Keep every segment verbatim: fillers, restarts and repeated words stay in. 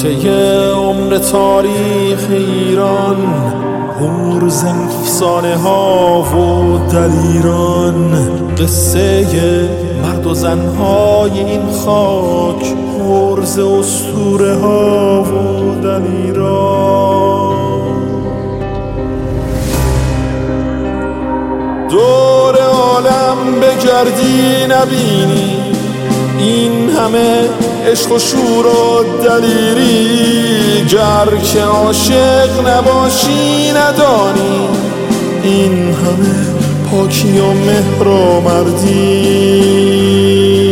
طی عمر تاریخ ایران، پر ز افسانه ها و دلیران، قصه مرد و زنهای این خاک، پر ز اسطوره ها و دلیران. دور عالم بگردی نبینی این همه عشق و شور و دلیری، گر که عاشق نباشی ندانی این همه پاکی و مهر و مردی.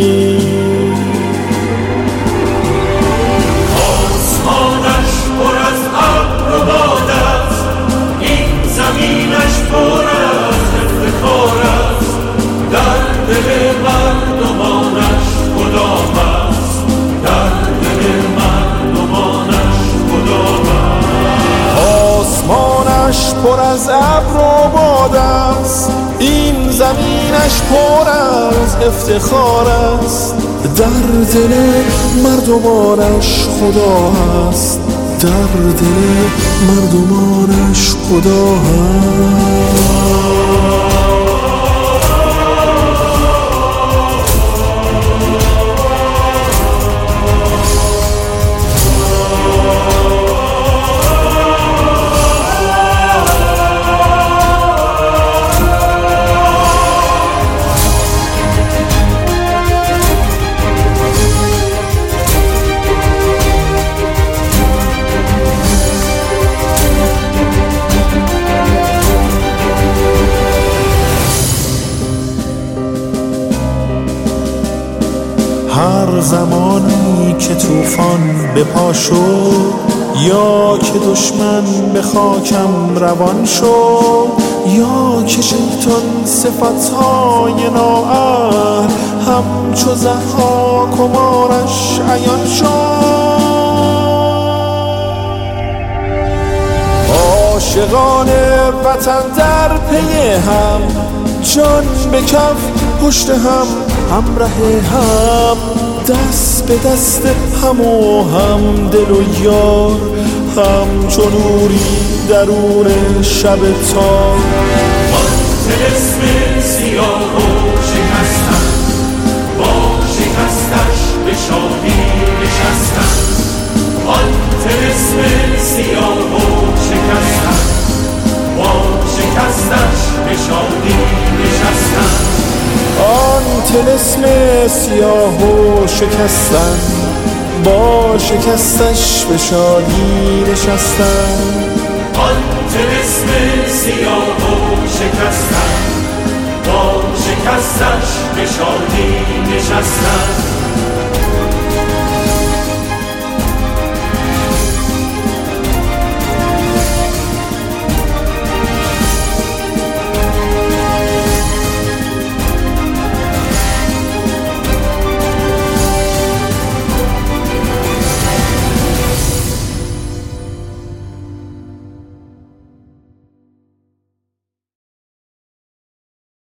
آسمانش پر از ابر و باد است، این زمینش پر از افتخار است، در دل مردمانش خدا هست، در دل مردمانش خدا هست. آسمانش پر از ابر و باد است، این زمینش پر از افتخار است، در دل مردمانش خدا هست، در دل مردمانش خدا هست. هر زمانی که طوفان به پا شد، یا که دشمن به خاکم روان شد، یا که شیطان صفتهای نااهل همچو ضحاک و مارش عیان شد. عاشقان وطن در پی هم، جان به کف پشت هم، همراه هم، دست به دست هم و هم دل و یار، همچو نوری درون شب تار. آن طلسم سیاه و شکستن، با شکستش به شادی نشستن. آن طلسم سیاه و شکستن، با شکستش به شادی نشستن. آن طلسم سیاه و شکستن، با شکستش به شادی نشستن. آن طلسم سیاه و شکستن، با شکستش به شادی نشستن.